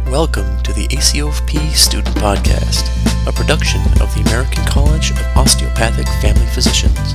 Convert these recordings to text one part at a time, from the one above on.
Welcome to the ACOFP Student Podcast, a production of the American College of Osteopathic Family Physicians.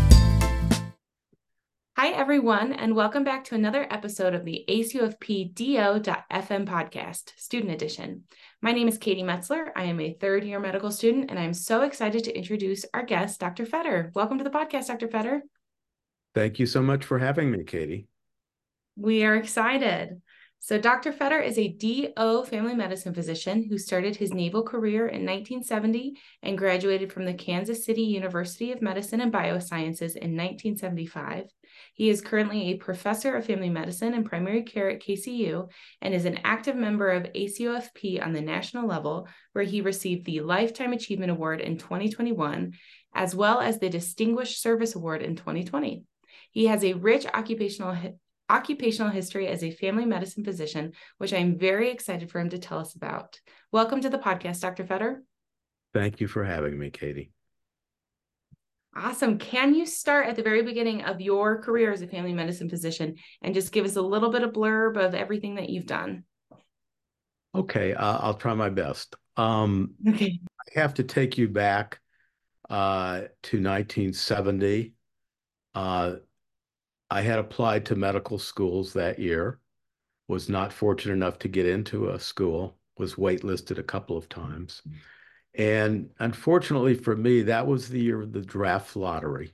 Hi, everyone, and welcome back to another episode of the ACOFP DO.FM podcast, Student Edition. My name is Katie Metzler. I am a third-year medical student, and I'm so excited to introduce our guest, Dr. Fetter. Welcome to the podcast, Dr. Fetter. Thank you so much for having me, Katie. We are excited. So Dr. Fetter is a DO family medicine physician who started his naval career in 1970 and graduated from the Kansas City University of Medicine and Biosciences in 1975. He is currently a professor of family medicine and primary care at KCU and is an active member of ACOFP on the national level, where he received the Lifetime Achievement Award in 2021, as well as the Distinguished Service Award in 2020. He has a rich occupational history as a family medicine physician, which I'm very excited for him to tell us about. Welcome to the podcast, Dr. Fetter. Thank you for having me, Katie. Awesome. Can you start at the very beginning of your career as a family medicine physician and just give us a little bit of blurb of everything that you've done? Okay, I'll try my best. Okay. I have to take you back to 1970. I had applied to medical schools that year, was not fortunate enough to get into a school, was waitlisted a couple of times. And unfortunately for me, that was the year of the draft lottery.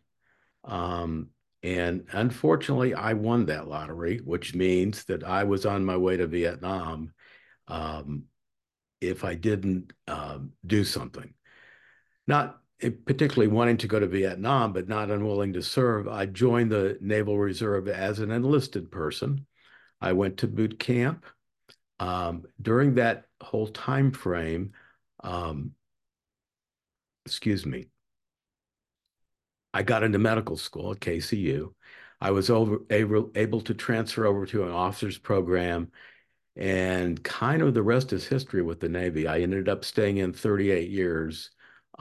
And unfortunately, I won that lottery, which means that I was on my way to Vietnam if I didn't do something. Not particularly wanting to go to Vietnam, but not unwilling to serve, I joined the Naval Reserve as an enlisted person. I went to boot camp. During that whole time frame, I got into medical school at KCU. I was able to transfer over to an officer's program, and kind of the rest is history with the Navy. I ended up staying in 38 years,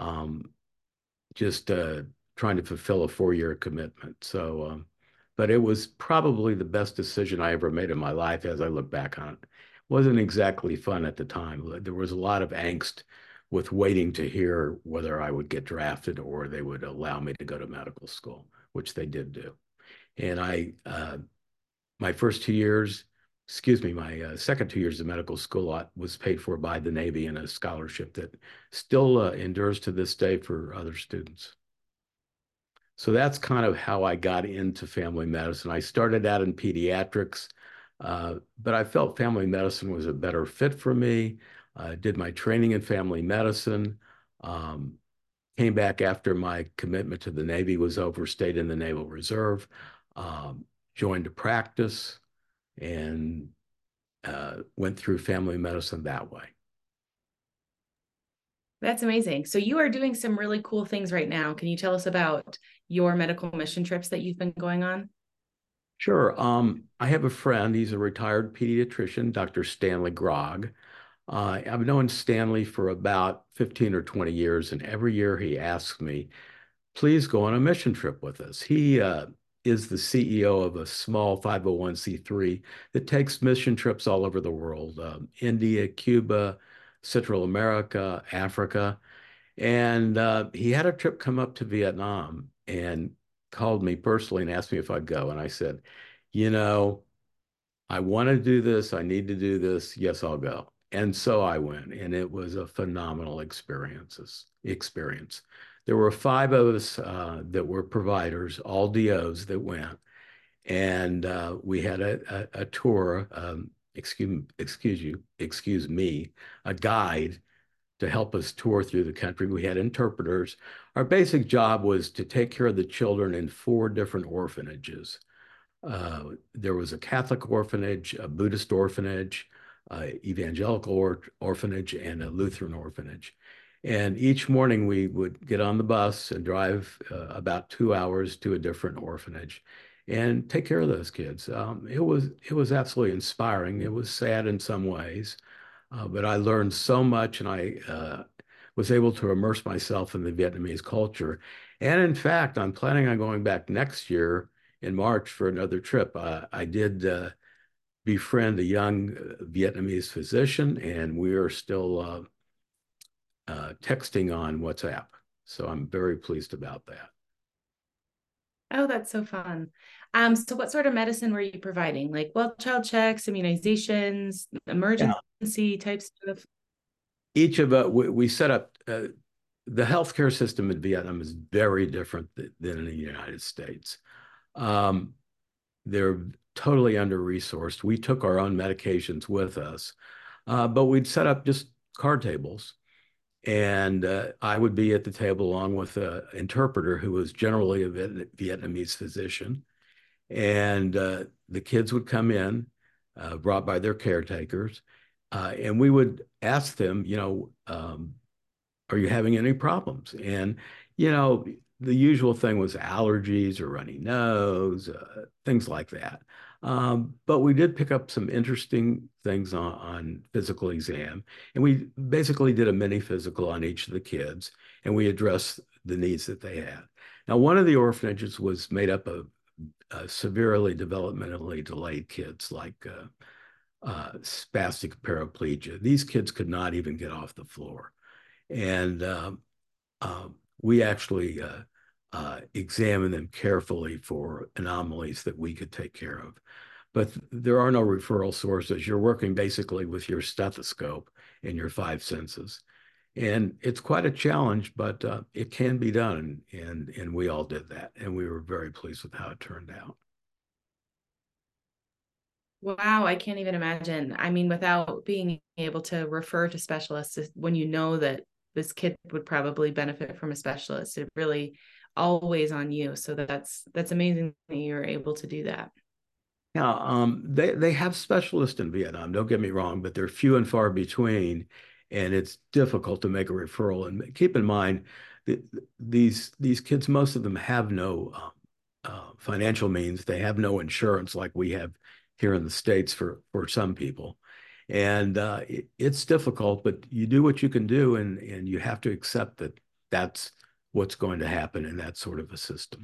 just trying to fulfill a 4-year commitment. So, but it was probably the best decision I ever made in my life as I look back on it. It wasn't exactly fun at the time. There was a lot of angst with waiting to hear whether I would get drafted or they would allow me to go to medical school, which they did do. And my first 2 years, my second 2 years of medical school was paid for by the Navy in a scholarship that still endures to this day for other students. So that's kind of how I got into family medicine. I started out in pediatrics, but I felt family medicine was a better fit for me. Did my training in family medicine, came back after my commitment to the Navy was over, stayed in the Naval Reserve, joined a practice, and went through family medicine that way. That's amazing. So you are doing some really cool things right now. Can you tell us about your medical mission trips that you've been going on? Sure. I have a friend. He's a retired pediatrician, Dr. Stanley Grogg. I've known Stanley for about 15 or 20 years, and every year he asks me, please go on a mission trip with us. He is the CEO of a small 501c3 that takes mission trips all over the world, India, Cuba, Central America, Africa. And he had a trip come up to Vietnam and called me personally and asked me if I'd go. And I said, I want to do this. I need to do this. Yes, I'll go. And so I went, and it was a phenomenal experience. There were 5 of us that were providers, all DOs that went. And we had a tour, excuse me, a guide to help us tour through the country. We had interpreters. Our basic job was to take care of the children in 4 different orphanages. There was a Catholic orphanage, a Buddhist orphanage, evangelical orphanage, and a Lutheran orphanage. And each morning we would get on the bus and drive about 2 hours to a different orphanage and take care of those kids. It was absolutely inspiring. It was sad in some ways, but I learned so much, and I was able to immerse myself in the Vietnamese culture. And in fact, I'm planning on going back next year in March for another trip. I did befriend a young Vietnamese physician, and we are still texting on WhatsApp. So I'm very pleased about that. Oh, that's so fun. So what sort of medicine were you providing? Like well child checks, immunizations, Yeah. emergency type stuff? Each of us, we set up the healthcare system in Vietnam is very different than in the United States. Um, they're totally under-resourced. We took our own medications with us, but we'd set up just card tables. And I would be at the table along with an interpreter who was generally a Vietnamese physician. And the kids would come in, brought by their caretakers, and we would ask them, are you having any problems? And, the usual thing was allergies or runny nose, things like that. But we did pick up some interesting things on physical exam. And we basically did a mini physical on each of the kids, and we addressed the needs that they had. Now, one of the orphanages was made up of severely developmentally delayed kids like spastic paraplegia. These kids could not even get off the floor. And we actually examined them carefully for anomalies that we could take care of. But there are no referral sources. You're working basically with your stethoscope and your five senses. And it's quite a challenge, but it can be done. And we all did that. And we were very pleased with how it turned out. Wow, I can't even imagine. I mean, without being able to refer to specialists, when you know that this kid would probably benefit from a specialist, it really always on you. So that's amazing that you're able to do that. Yeah, they have specialists in Vietnam, don't get me wrong, but they're few and far between, and it's difficult to make a referral. And keep in mind that these kids, most of them have no financial means. They have no insurance like we have here in the States for some people. And it's difficult, but you do what you can do, and you have to accept that that's what's going to happen in that sort of a system.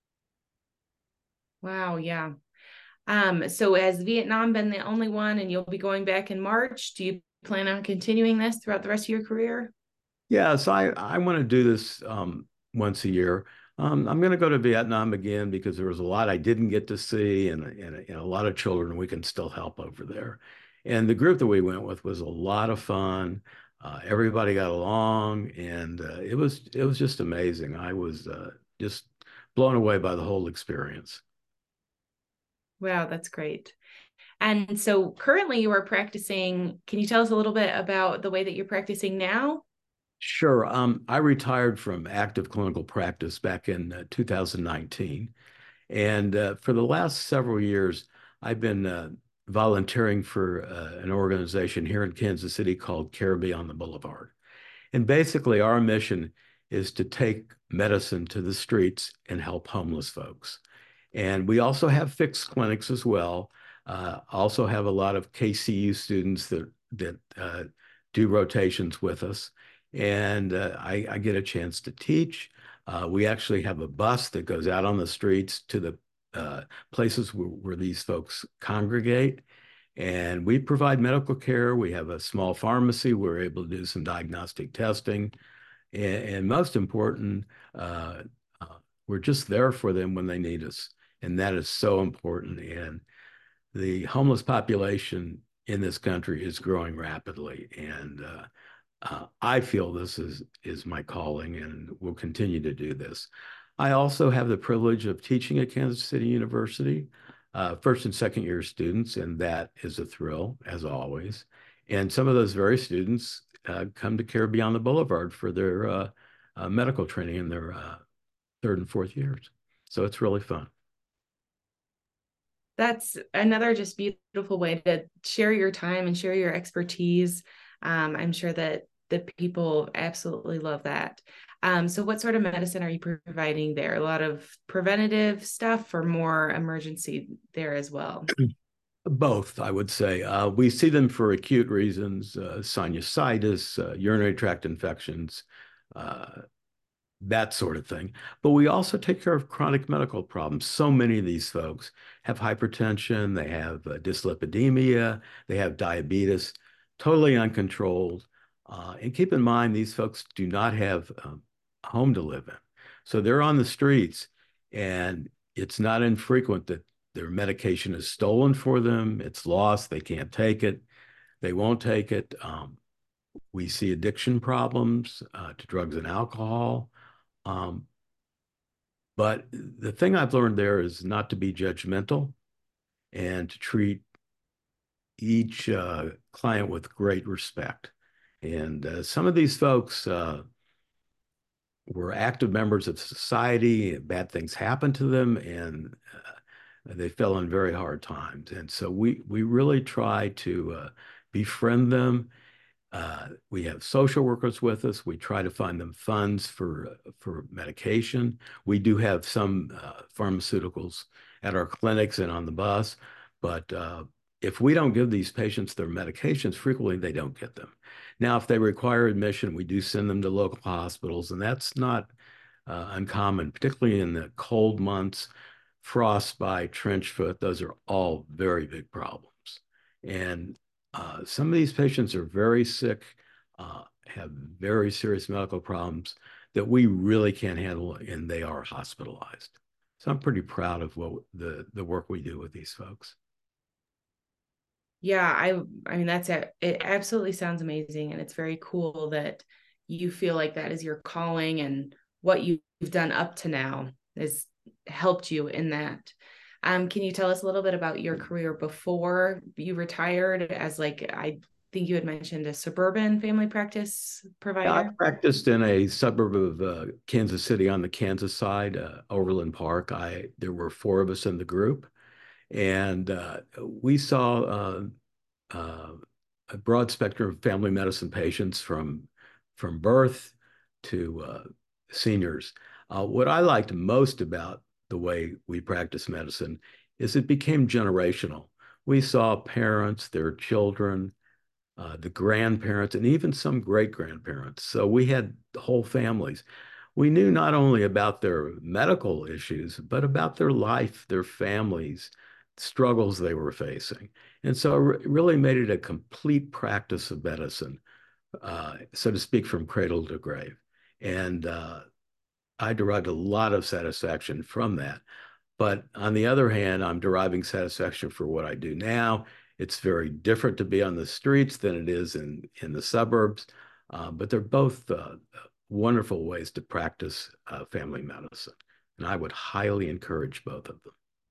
Wow, yeah. So has Vietnam been the only one and you'll be going back in March? Do you plan on continuing this throughout the rest of your career? Yeah, so I want to do this once a year. I'm going to go to Vietnam again because there was a lot I didn't get to see, and a lot of children we can still help over there. And the group that we went with was a lot of fun. Everybody got along, and it was just amazing. I was just blown away by the whole experience. Wow, that's great. And so currently you are practicing. Can you tell us a little bit about the way that you're practicing now? Sure. I retired from active clinical practice back in 2019. And for the last several years, I've been volunteering for an organization here in Kansas City called Care Beyond the Boulevard. And basically, our mission is to take medicine to the streets and help homeless folks. And we also have fixed clinics as well. Also have a lot of KCU students that do rotations with us. And I get a chance to teach. We actually have a bus that goes out on the streets to the places where these folks congregate. And we provide medical care. We have a small pharmacy. We're able to do some diagnostic testing. And most important, we're just there for them when they need us. And that is so important. And the homeless population in this country is growing rapidly. And I feel this is my calling and will continue to do this. I also have the privilege of teaching at Kansas City University, first and second year students, and that is a thrill, as always. And some of those very students come to Care Beyond the Boulevard for their medical training in their third and fourth years. So it's really fun. That's another just beautiful way to share your time and share your expertise. I'm sure that the people absolutely love that. So what sort of medicine are you providing there? A lot of preventative stuff or more emergency there as well? Both, I would say. We see them for acute reasons, sinusitis, urinary tract infections, that sort of thing. But we also take care of chronic medical problems. So many of these folks have hypertension, they have dyslipidemia, they have diabetes, totally uncontrolled. And keep in mind, these folks do not have a home to live in. So they're on the streets, and it's not infrequent that their medication is stolen for them, it's lost, they can't take it, they won't take it. We see addiction problems to drugs and alcohol. But the thing I've learned there is not to be judgmental and to treat each client with great respect. And some of these folks were active members of society, and bad things happened to them, and they fell in very hard times. And so we really try to befriend them. We have social workers with us. We try to find them funds for medication. We do have some pharmaceuticals at our clinics and on the bus, but if we don't give these patients their medications, frequently they don't get them. Now, if they require admission, we do send them to local hospitals, and that's not uncommon, particularly in the cold months, frostbite, trench foot. Those are all very big problems. And some of these patients are very sick, have very serious medical problems that we really can't handle, and they are hospitalized. So I'm pretty proud of what the work we do with these folks. Yeah, I mean, it absolutely sounds amazing. And it's very cool that you feel like that is your calling, and what you've done up to now has helped you in that. Can you tell us a little bit about your career before you retired as, like, I think you had mentioned, a suburban family practice provider? I practiced in a suburb of Kansas City on the Kansas side, Overland Park. There were 4 of us in the group, and we saw a broad spectrum of family medicine patients from birth to seniors. What I liked most about the way we practice medicine is it became generational. We saw parents, their children, the grandparents, and even some great-grandparents. So we had whole families. We knew not only about their medical issues, but about their life, their families, struggles they were facing. And so it really made it a complete practice of medicine, so to speak, from cradle to grave. And I derived a lot of satisfaction from that. But on the other hand, I'm deriving satisfaction for what I do now. It's very different to be on the streets than it is in the suburbs, but they're both wonderful ways to practice family medicine. And I would highly encourage both of them.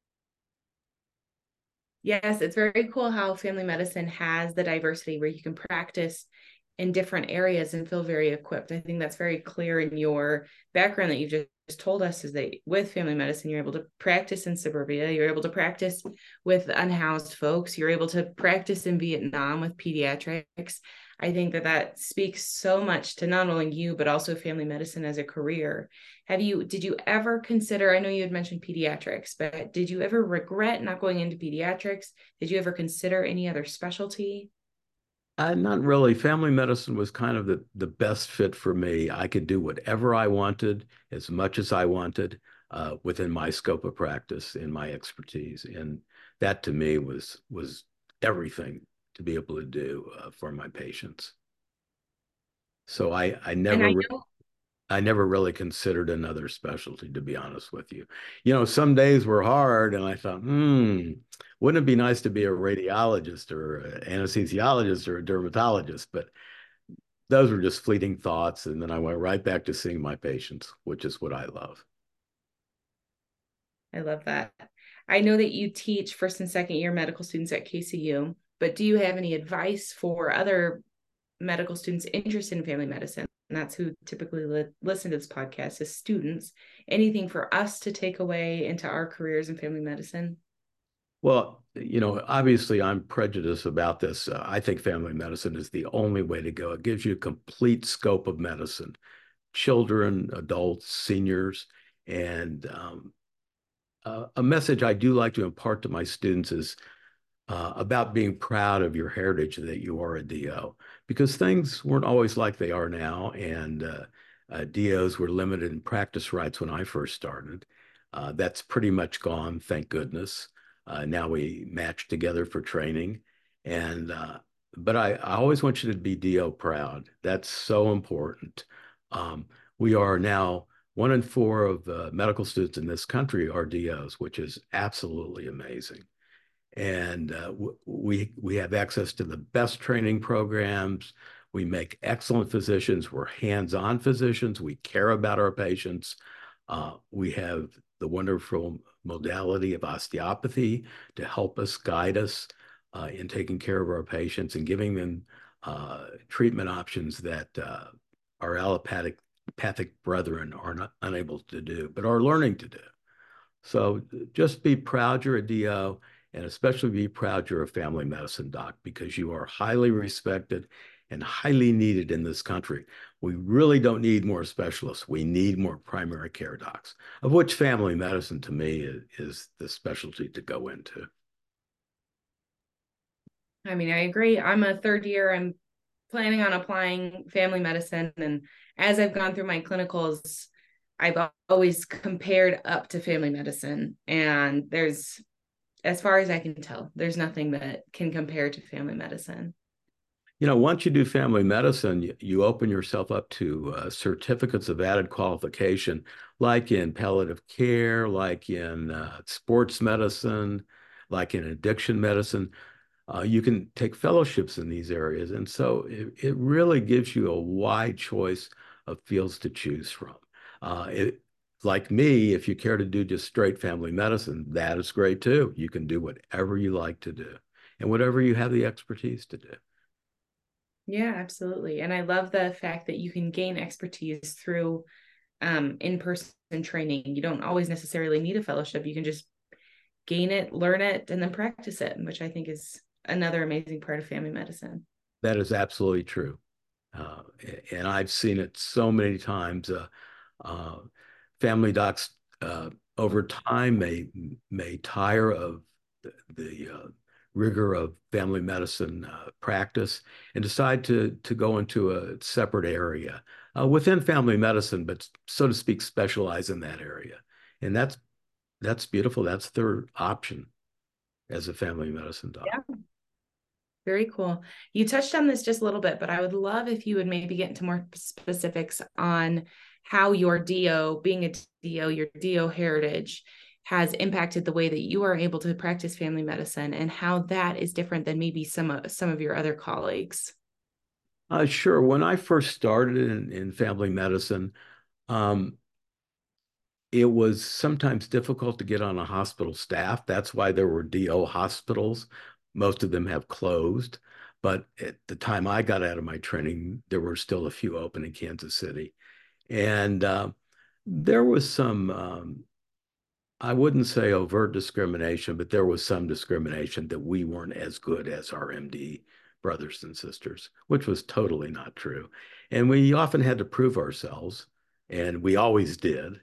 Yes, it's very cool how family medicine has the diversity where you can practice in different areas and feel very equipped. I think that's very clear in your background that you just told us, is that with family medicine, you're able to practice in suburbia, you're able to practice with unhoused folks, you're able to practice in Vietnam with pediatrics. I think that speaks so much to not only you, but also family medicine as a career. Did you ever consider, I know you had mentioned pediatrics, but did you ever regret not going into pediatrics? Did you ever consider any other specialty? Not really. Family medicine was kind of the best fit for me. I could do whatever I wanted, as much as I wanted, within my scope of practice and my expertise. And that to me was everything to be able to do for my patients. So I never really considered another specialty, to be honest with you. Some days were hard, and I thought, wouldn't it be nice to be a radiologist or an anesthesiologist or a dermatologist? But those were just fleeting thoughts. And then I went right back to seeing my patients, which is what I love. I love that. I know that you teach first and second year medical students at KCU, but do you have any advice for other medical students interested in family medicine? And that's who typically listen to this podcast, as students. Anything for us to take away into our careers in family medicine? Well, obviously I'm prejudiced about this. I think family medicine is the only way to go. It gives you a complete scope of medicine, children, adults, seniors. And a message I do like to impart to my students is about being proud of your heritage, that you are a DO, because things weren't always like they are now. And DOs were limited in practice rights when I first started. That's pretty much gone, thank goodness. Now we match together for training. But I always want you to be DO proud. That's so important. We are now 1 in 4 of the medical students in this country are DOs, which is absolutely amazing. And we have access to the best training programs. We make excellent physicians. We're hands-on physicians. We care about our patients. We have the wonderful modality of osteopathy to help us, guide us in taking care of our patients and giving them treatment options that our allopathic brethren are not unable to do, but are learning to do. So just be proud you're a DO, and especially be proud you're a family medicine doc, because you are highly respected and highly needed in this country. We really don't need more specialists. We need more primary care docs, of which family medicine to me is the specialty to go into. I mean, I agree. I'm a third year. I'm planning on applying family medicine. And as I've gone through my clinicals, I've always compared up to family medicine. And there's, as far as I can tell, there's nothing that can compare to family medicine. You know, once you do family medicine, you open yourself up to certificates of added qualification, like in palliative care, like in sports medicine, like in addiction medicine. You can take fellowships in these areas. And so it really gives you a wide choice of fields to choose from. Like me, if you care to do just straight family medicine, that is great too. You can do whatever you like to do and whatever you have the expertise to do. Yeah, absolutely. And I love the fact that you can gain expertise through in-person training. You don't always necessarily need a fellowship. You can just gain it, learn it, and then practice it, which I think is another amazing part of family medicine. That is absolutely true. And I've seen it so many times. Family docs over time may tire of the rigor of family medicine practice and decide to go into a separate area within family medicine, but so to speak, specialize in that area. And that's beautiful. That's their option as a family medicine doc. Yeah. Very cool. You touched on this just a little bit, but I would love if you would maybe get into more specifics on how your DO, being a DO, your DO heritage has impacted the way that you are able to practice family medicine, and how that is different than maybe some of your other colleagues. Sure. When I first started in family medicine, it was sometimes difficult to get on a hospital staff. That's why there were DO hospitals. Most of them have closed. But at the time I got out of my training, there were still a few open in Kansas City. And there was some, I wouldn't say overt discrimination, but there was some discrimination that we weren't as good as our MD brothers and sisters, which was totally not true. And we often had to prove ourselves, and we always did.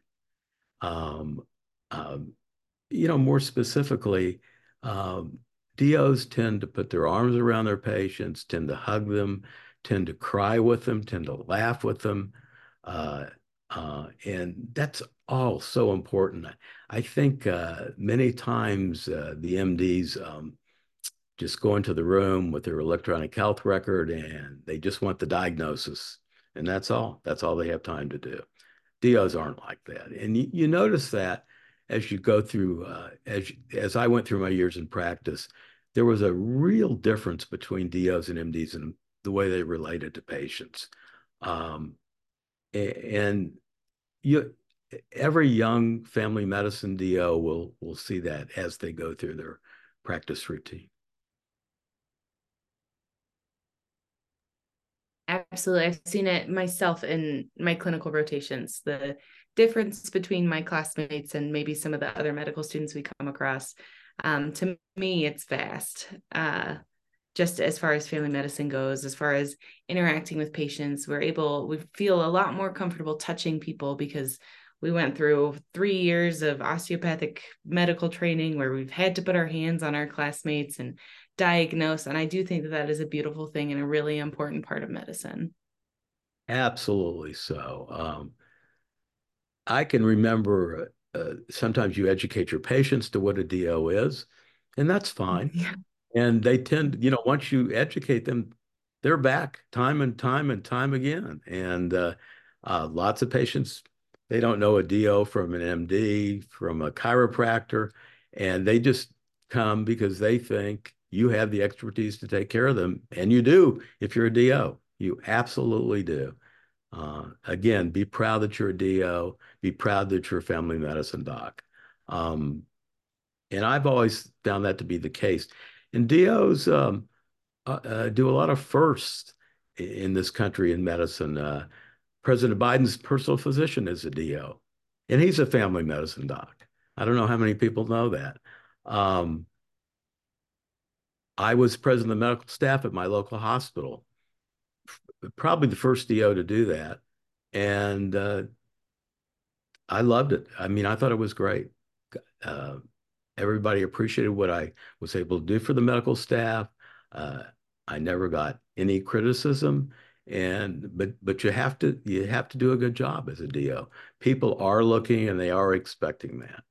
You know, more specifically, DOs tend to put their arms around their patients, tend to hug them, tend to cry with them, tend to laugh with them. And that's all so important. I think many times the MDs just go into the room with their electronic health record and they just want the diagnosis. And that's all. That's all they have time to do. DOs aren't like that. And you notice that as you go through, as I went through my years in practice, there was a real difference between DOs and MDs in the way they related to patients. And every young family medicine DO will see that as they go through their practice routine. Absolutely. I've seen it myself in my clinical rotations. The difference between my classmates and maybe some of the other medical students we come across, to me, it's vast. Just as far as family medicine goes, as far as interacting with patients, we feel a lot more comfortable touching people because we went through 3 years of osteopathic medical training where we've had to put our hands on our classmates and diagnose. And I do think that is a beautiful thing and a really important part of medicine. Absolutely so. I can remember sometimes you educate your patients to what a DO is, and that's fine. Yeah. And they tend, once you educate them, they're back time and time and time again. And lots of patients, they don't know a DO from an MD, from a chiropractor, and they just come because they think you have the expertise to take care of them. And you do if you're a DO. You absolutely do. Again, be proud that you're a DO. Be proud that you're a family medicine doc. Um, and I've always found that to be the case. And DOs do a lot of firsts in this country in medicine. President Biden's personal physician is a DO, and he's a family medicine doc. I don't know how many people know that. Um, I was president of the medical staff at my local hospital, probably the first DO to do that. And I loved it. I mean, I thought it was great. Uh, Everybody appreciated what I was able to do for the medical staff. Uh, I never got any criticism, but you have to do a good job as a DO. People are looking and they are expecting that.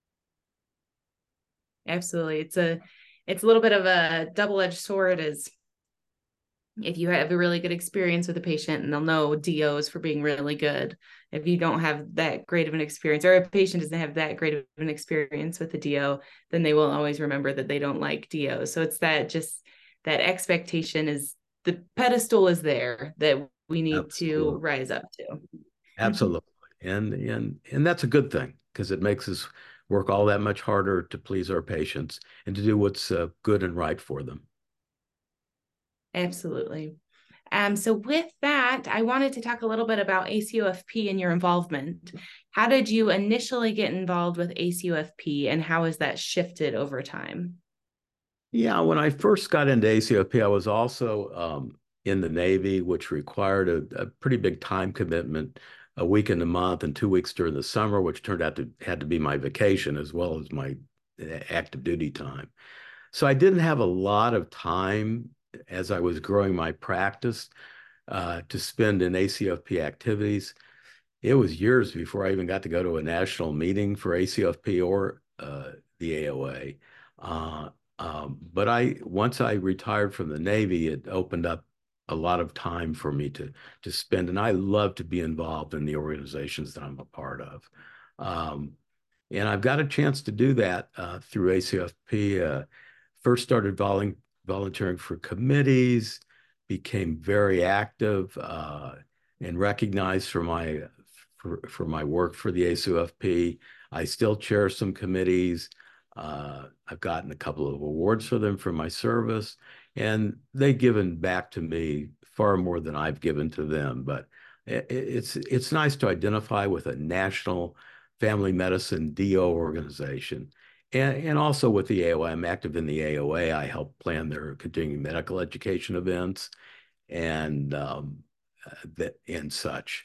Absolutely. It's a little bit of a double-edged sword, as if you have a really good experience with a patient, and they'll know DOs for being really good. If you don't have that great of an experience, or a patient doesn't have that great of an experience with a DO, then they will always remember that they don't like DOs. So it's that expectation, is the pedestal is there that we need to Absolutely. rise up to. Absolutely. And that's a good thing because it makes us work all that much harder to please our patients and to do what's good and right for them. Absolutely. So with that, I wanted to talk a little bit about ACOFP and your involvement. How did you initially get involved with ACOFP, and how has that shifted over time? Yeah, when I first got into ACOP, I was also in the Navy, which required a pretty big time commitment, a week in the month and 2 weeks during the summer, which turned out to had to be my vacation as well as my active duty time. So I didn't have a lot of time as I was growing my practice to spend in ACOP activities. It was years before I even got to go to a national meeting for ACOP or the AOA. But once I retired from the Navy, it opened up a lot of time for me to spend, and I love to be involved in the organizations that I'm a part of. And I've got a chance to do that through ACOFP. First started volunteering for committees, became very active and recognized for my work for the ACOFP. I still chair some committees. I've gotten a couple of awards for them for my service, and they've given back to me far more than I've given to them. But it's nice to identify with a national family medicine DO organization. And also with the AOA, I'm active in the AOA. I help plan their continuing medical education events and and such.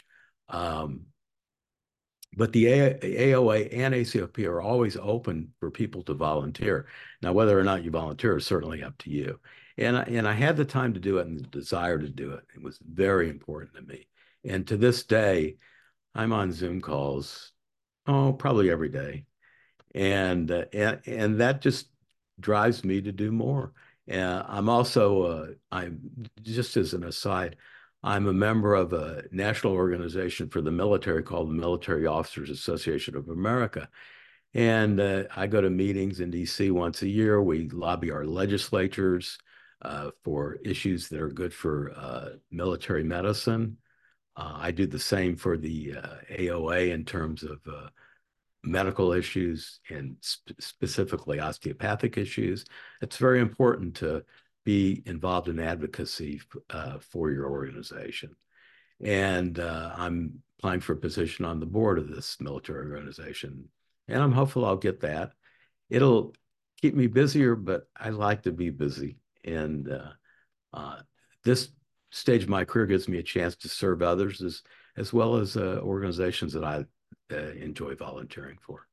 But the AOA and ACOP are always open for people to volunteer. Now, whether or not you volunteer is certainly up to you. And I had the time to do it and the desire to do it. It was very important to me. And to this day, I'm on Zoom calls, probably every day. And that just drives me to do more. I'm just as an aside, I'm a member of a national organization for the military called the Military Officers Association of America. And I go to meetings in DC once a year. We lobby our legislatures for issues that are good for military medicine. I do the same for the AOA in terms of medical issues and specifically osteopathic issues. It's very important to be involved in advocacy for your organization. And I'm applying for a position on the board of this military organization. And I'm hopeful I'll get that. It'll keep me busier, but I like to be busy. And this stage of my career gives me a chance to serve others as well as organizations that I enjoy volunteering for.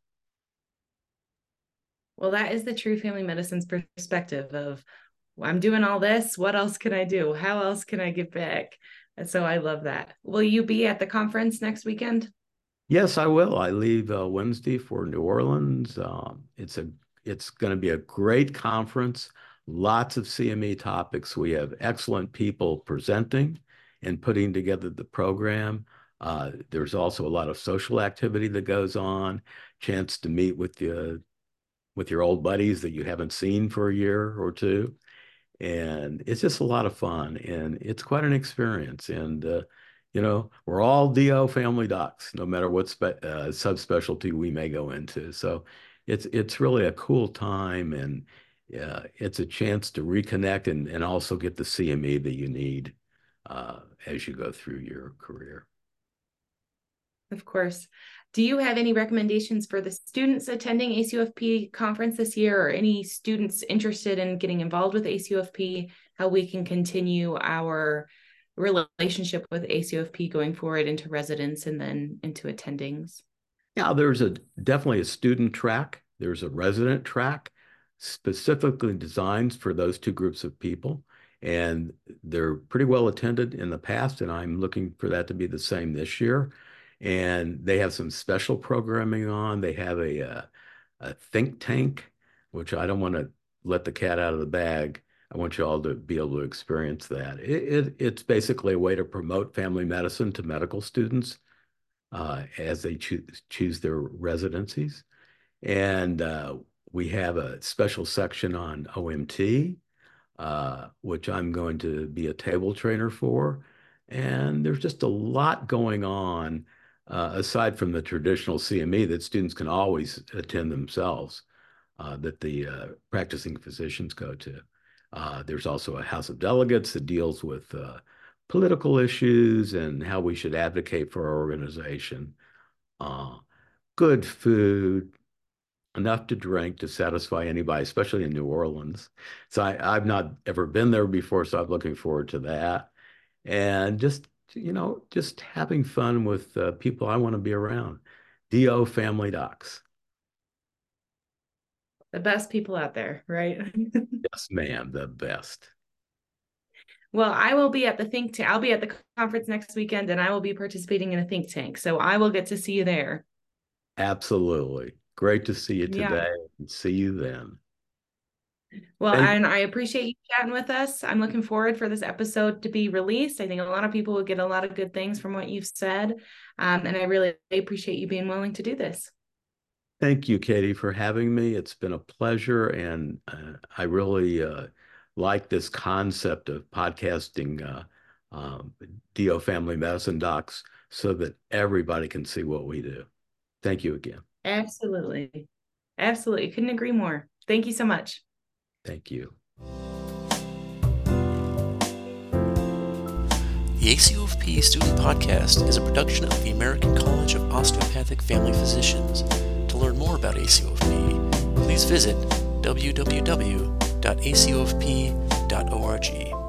Well, that is the true family medicine's perspective of, I'm doing all this. What else can I do? How else can I give back? And so I love that. Will you be at the conference next weekend? Yes, I will. I leave Wednesday for New Orleans. It's going to be a great conference. Lots of CME topics. We have excellent people presenting and putting together the program. There's also a lot of social activity that goes on. Chance to meet with your old buddies that you haven't seen for a year or two. And it's just a lot of fun, and it's quite an experience. And we're all DO family docs, no matter what subspecialty we may go into. So it's really a cool time, and it's a chance to reconnect and also get the CME that you need as you go through your career. Of course. Do you have any recommendations for the students attending ACOFP conference this year, or any students interested in getting involved with ACOFP, how we can continue our relationship with ACOFP going forward into residence and then into attendings? Yeah, there's definitely a student track. There's a resident track specifically designed for those two groups of people. And they're pretty well attended in the past, and I'm looking for that to be the same this year. And they have some special programming on. They have a think tank, which I don't want to let the cat out of the bag. I want you all to be able to experience that. It's basically a way to promote family medicine to medical students as they choose their residencies. And we have a special section on OMT, which I'm going to be a table trainer for. And there's just a lot going on aside from the traditional CME that students can always attend themselves, that the practicing physicians go to. There's also a House of Delegates that deals with political issues and how we should advocate for our organization. Good food, enough to drink to satisfy anybody, especially in New Orleans. So I've not ever been there before, so I'm looking forward to that. And just having fun with people I want to be around. DO family docs. The best people out there, right? Yes, ma'am, the best. Well, I will be at the think tank. I'll be at the conference next weekend, and I will be participating in a think tank. So I will get to see you there. Absolutely. Great to see you today, and see you then. Well, and I appreciate you chatting with us. I'm looking forward for this episode to be released. I think a lot of people will get a lot of good things from what you've said. And I really appreciate you being willing to do this. Thank you, Katie, for having me. It's been a pleasure. And I really like this concept of podcasting DO family medicine docs so that everybody can see what we do. Thank you again. Absolutely. Absolutely. Couldn't agree more. Thank you so much. Thank you. The ACOFP Student Podcast is a production of the American College of Osteopathic Family Physicians. To learn more about ACOFP, please visit www.acofp.org.